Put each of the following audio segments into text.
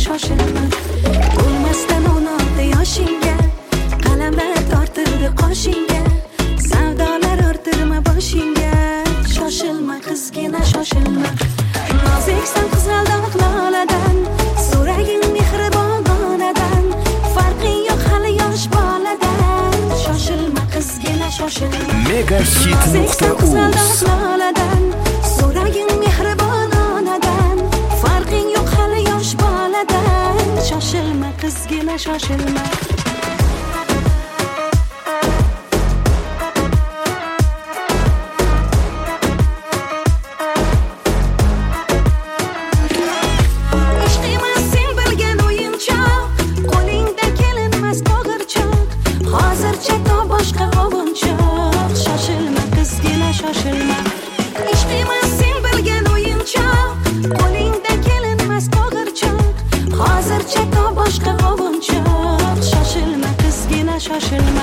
shoshilma. Bo'lmasdan 16 yoshingga qalamlar tortildi qoshingga, savdolar ortirma boshingga. Shoshilma qizgina shoshilma. Noziksan qizg'aldoq loladan, so'raging mehribon onadan, farqing yo'q hali yosh boladan. Shoshilma qizgina shoshilma. Megahit.uz so'raging mehribon onadan, farqing yo'q hali yosh boladan. Shoshilma qizgina shoshilma. Shoshilma.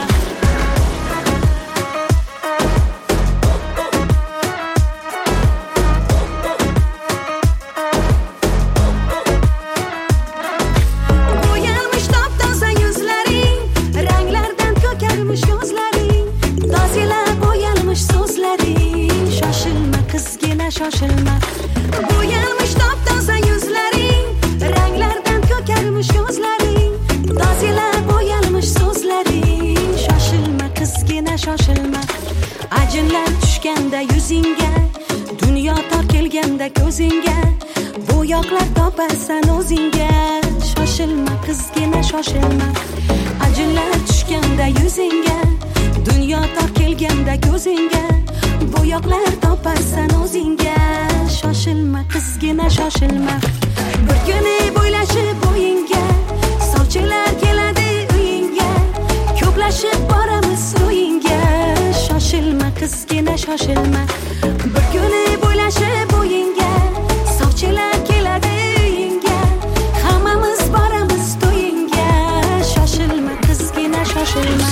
Bo'yalmish top-toza yuzlaring, ranglardan ko'karmish ko'zlaring, tozila bo'yalmish so'zlaring. Shoshilma qizgina shoshilma. Bo'yalmish top-toza yuzlaring, ranglardan ko'karmish ko'zlaring, tozila bo'yalmish so'zlaring. Shoshilma qizgina shoshilma. Ajinlar tushganda yuzingga, dunyo tor kelganda ko'zingga, bo'yoqlar toparsan o'zingga. Shoshilma qizgina shoshilma. Ajinlar tushganda yuzingga, dunyo tor kelganda ko'zingga, bo'yoqlar toparsan o'zingga. Shoshilma qizgina shoshilma. Bir kuni bo'ylashib bo'yingga, sovchilar keladi uyingga, ko'plashib boramiz ro'yingga. Shoshilma qizgina shoshilma. Bir kuni bo'ylashib bo'yingga, sovchilar keladi uyingga, hammamiz boramiz to'yingga. Shoshilma qizgina shoshilma.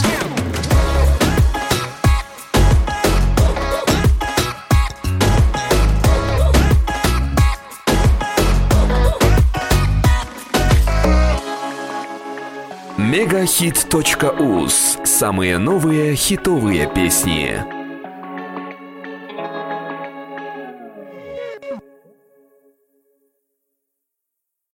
Megahit.uz. Самые новые хитовые песни.